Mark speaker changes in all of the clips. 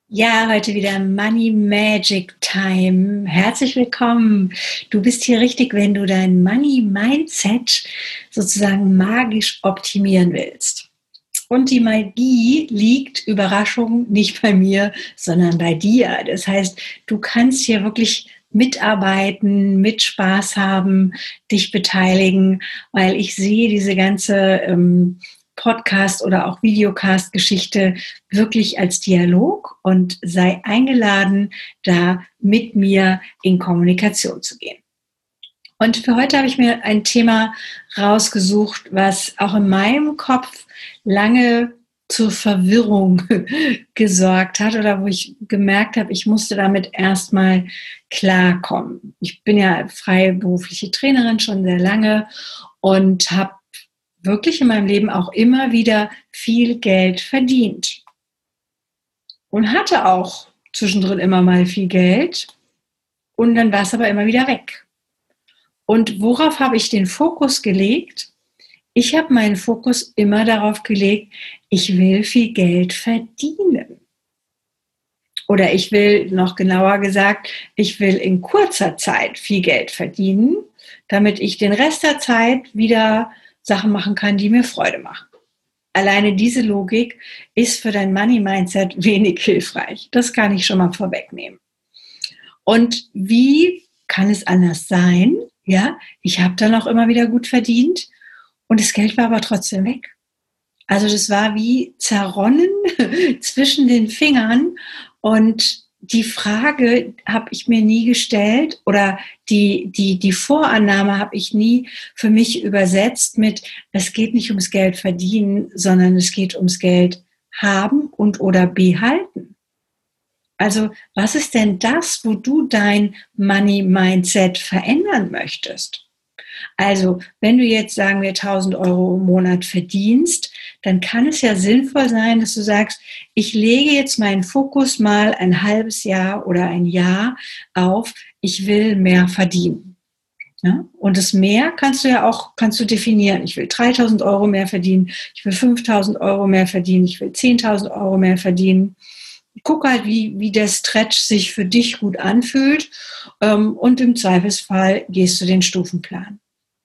Speaker 1: Ja, heute wieder Money Magic Time. Herzlich willkommen. Du bist hier richtig, wenn du dein Money Mindset sozusagen magisch optimieren willst. Und die Magie liegt, Überraschung, nicht bei mir, sondern bei dir. Das heißt, du kannst hier wirklich mitarbeiten, mit Spaß haben, dich beteiligen, weil ich sehe diese ganze Podcast- oder auch Videocast-Geschichte wirklich als Dialog und sei eingeladen, da mit mir in Kommunikation zu gehen. Und für heute habe ich mir ein Thema rausgesucht, was auch in meinem Kopf lange zur Verwirrung gesorgt hat oder wo ich gemerkt habe, ich musste damit erstmal klarkommen. Ich bin ja freiberufliche Trainerin schon sehr lange und habe wirklich in meinem Leben auch immer wieder viel Geld verdient und hatte auch zwischendrin immer mal viel Geld und dann war es aber immer wieder weg. Und worauf habe ich den Fokus gelegt? Ich habe meinen Fokus immer darauf gelegt, ich will viel Geld verdienen. Oder ich will, noch genauer gesagt, ich will in kurzer Zeit viel Geld verdienen, damit ich den Rest der Zeit wieder Sachen machen kann, die mir Freude machen. Alleine diese Logik ist für dein Money-Mindset wenig hilfreich. Das kann ich schon mal vorwegnehmen. Und wie kann es anders sein? Ja, ich habe dann auch immer wieder gut verdient und das Geld war aber trotzdem weg. Also das war wie zerronnen zwischen den Fingern und die Frage habe ich mir nie gestellt oder die Vorannahme habe ich nie für mich übersetzt mit, es geht nicht ums Geld verdienen, sondern es geht ums Geld haben und oder behalten. Also was ist denn das, wo du dein Money-Mindset verändern möchtest? Also, wenn du jetzt, sagen wir, 1.000 € im Monat verdienst, dann kann es ja sinnvoll sein, dass du sagst, ich lege jetzt meinen Fokus mal ein halbes Jahr oder ein Jahr auf, ich will mehr verdienen. Ja? Und das mehr kannst du definieren. Ich will 3.000 € mehr verdienen, ich will 5.000 € mehr verdienen, ich will 10.000 € mehr verdienen. Guck halt, wie der Stretch sich für dich gut anfühlt. Und im Zweifelsfall gehst du den Stufenplan.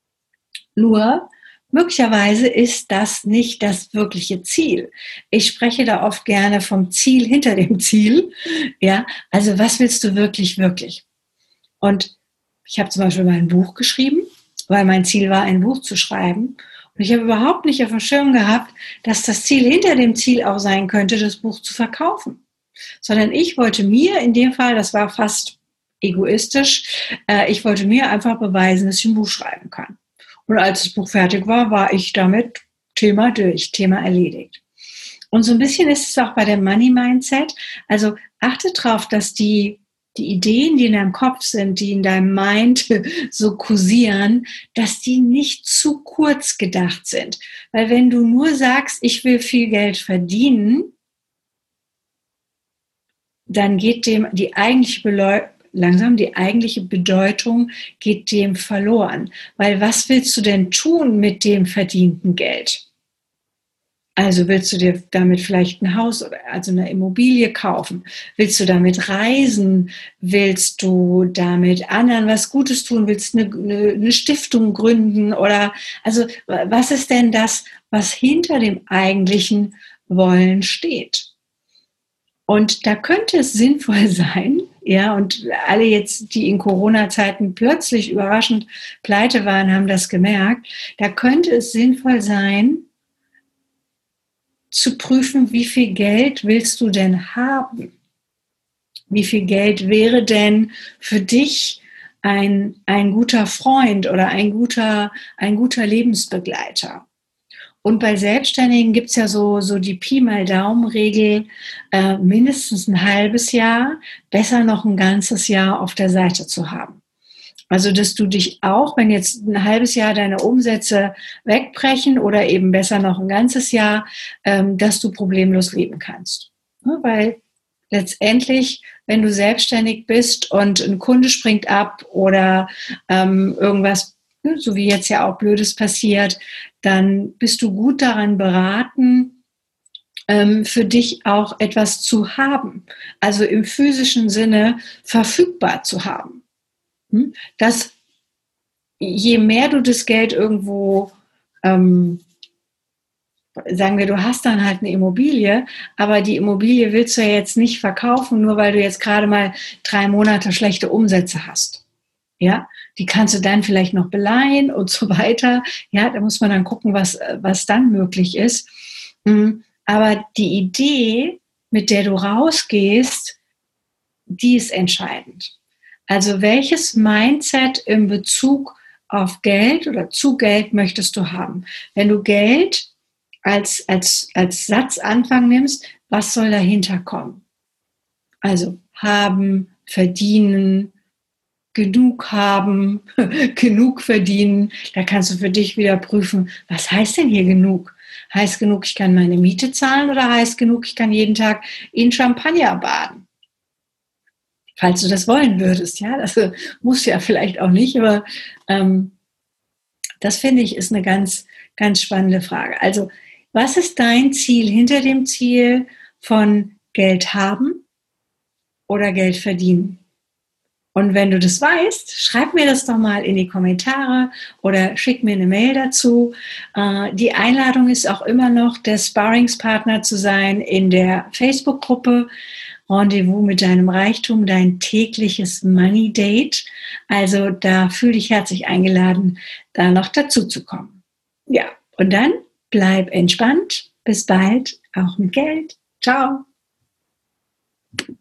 Speaker 1: Nur, möglicherweise ist das nicht das wirkliche Ziel. Ich spreche da oft gerne vom Ziel hinter dem Ziel. Ja, also was willst du wirklich, wirklich? Und ich habe zum Beispiel mal ein Buch geschrieben, weil mein Ziel war, ein Buch zu schreiben. Und ich habe überhaupt nicht auf dem Schirm gehabt, dass das Ziel hinter dem Ziel auch sein könnte, das Buch zu verkaufen. Sondern ich wollte mir in dem Fall, das war fast egoistisch, ich wollte mir einfach beweisen, dass ich ein Buch schreiben kann. Und als das Buch fertig war, war ich damit Thema durch, Thema erledigt. Und so ein bisschen ist es auch bei dem Money Mindset. Also achte darauf, dass die Ideen, die in deinem Kopf sind, die in deinem Mind so kursieren, dass die nicht zu kurz gedacht sind. Weil wenn du nur sagst, ich will viel Geld verdienen, dann geht dem die eigentliche Bedeutung geht dem verloren. Weil was willst du denn tun mit dem verdienten Geld? Also willst du dir damit vielleicht ein Haus, also eine Immobilie kaufen? Willst du damit reisen? Willst du damit anderen was Gutes tun? Willst du eine Stiftung gründen? Oder also was ist denn das, was hinter dem eigentlichen Wollen steht? Und da könnte es sinnvoll sein, ja, und alle jetzt, die in Corona-Zeiten plötzlich überraschend pleite waren, haben das gemerkt, da könnte es sinnvoll sein, zu prüfen, wie viel Geld willst du denn haben? Wie viel Geld wäre denn für dich ein guter Freund oder ein guter Lebensbegleiter? Und bei Selbstständigen gibt es ja so die Pi mal Daumen-Regel, mindestens ein halbes Jahr, besser noch ein ganzes Jahr auf der Seite zu haben. Also, dass du dich auch, wenn jetzt ein halbes Jahr deine Umsätze wegbrechen oder eben besser noch ein ganzes Jahr, dass du problemlos leben kannst. Weil letztendlich, wenn du selbstständig bist und ein Kunde springt ab oder irgendwas, so wie jetzt ja auch Blödes passiert, dann bist du gut daran beraten, für dich auch etwas zu haben, also im physischen Sinne verfügbar zu haben. Dass je mehr du das Geld irgendwo, sagen wir, du hast dann halt eine Immobilie, aber die Immobilie willst du ja jetzt nicht verkaufen, nur weil du jetzt gerade mal 3 Monate schlechte Umsätze hast. Ja, die kannst du dann vielleicht noch beleihen und so weiter. Ja, da muss man dann gucken, was dann möglich ist. Aber die Idee, mit der du rausgehst, die ist entscheidend. Also welches Mindset in Bezug auf Geld oder zu Geld möchtest du haben? Wenn du Geld als Satzanfang nimmst, was soll dahinter kommen? Also haben, verdienen, genug haben, genug verdienen. Da kannst du für dich wieder prüfen, was heißt denn hier genug? Heißt genug, ich kann meine Miete zahlen oder heißt genug, ich kann jeden Tag in Champagner baden? Falls du das wollen würdest, ja, das muss ja vielleicht auch nicht, aber das finde ich ist eine ganz, ganz spannende Frage. Also, was ist dein Ziel hinter dem Ziel von Geld haben oder Geld verdienen? Und wenn du das weißt, schreib mir das doch mal in die Kommentare oder schick mir eine Mail dazu. Die Einladung ist auch immer noch, der Sparringspartner zu sein in der Facebook-Gruppe Rendezvous mit deinem Reichtum, dein tägliches Money Date. Also da fühle dich herzlich eingeladen, da noch dazu zu kommen. Ja, und dann bleib entspannt. Bis bald, auch mit Geld. Ciao.